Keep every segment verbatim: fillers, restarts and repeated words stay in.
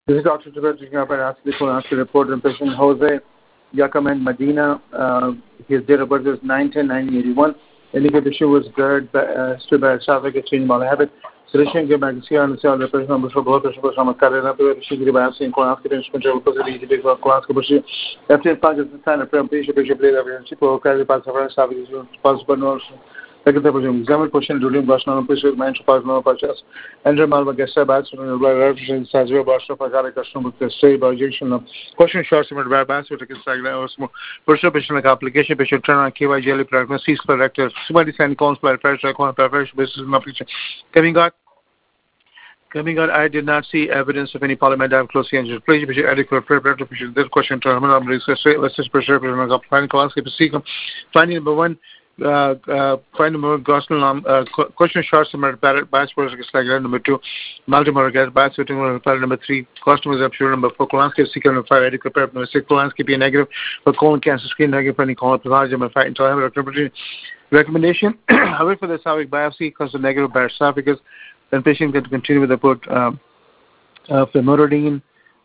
This is Doctor Jabbar report on patient Jose Yacaman Medina. Uh, his date of birth is nine ten nineteen eighty-one. Indicated issue was GERD, uh, history by esophagus, change in bowel habit. Solution given by the C R and the cell, the person number for both, the person number carried up with the sugar biopsy and colonoscopy and control possibility to be for colonoscopy. After the target, the sign of patient, patient, play the people, carry the parts of esophagus, possible nose. Example question during Boston Official Manchu Pasno Pachas, Andrew Malva Gesta Bats, represents Sazio Boston Pagara Customer with the state objection. Question short summary by Bass with a Instagram or personal patient application, patient turn on K Y jelly pregnancies for rector, somebody send calls by pressure, preparation business application. Coming out. Coming out, I did not see evidence of any polymedium closely injured. Please be adequate preparatory patient. This question terminal let's just pressure finding colonoscopy. Finding number one. Uh, uh, find more gospel um, uh, question short summary bias process like number two, multiple gas bias fitting number three, customers appear number four, colonoscopy seeker number five, adequate prep number six, colonoscopy negative for colon cancer screen negative for any colon pathology number five, intolerable recommendation. However, for the esophageal biopsy because of negative by esophagus, then patient can continue with the put um, uh, famotidine.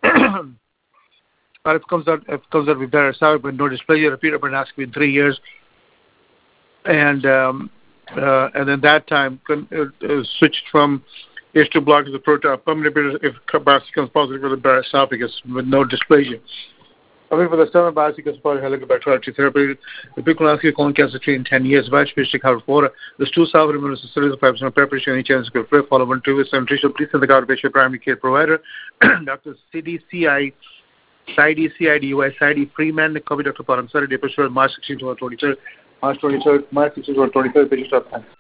But if it comes out, if it comes out with better esophagus but no dysplasia, repeat colonoscopy in three years. And um, uh, and then that time con- uh, uh, switched from H two block to the proton pump inhibitor if biopsy comes positive for the esophagus with no dysplasia. However, for the stomach biopsy comes positive helicobacter therapy, the people ask you colon cancer treated in ten years, batch fish to cover four. There's two salve removals, series of five percent preparation, any chance to go follow one, two, with some nutritional, please send the card patient primary care provider, Doctor C D C I. C I D, C I D U I, C I D Freeman, copy Doctor Param, Saturday, March sixteenth to twenty-third, March twenty-third, March sixteenth to twenty-third, patient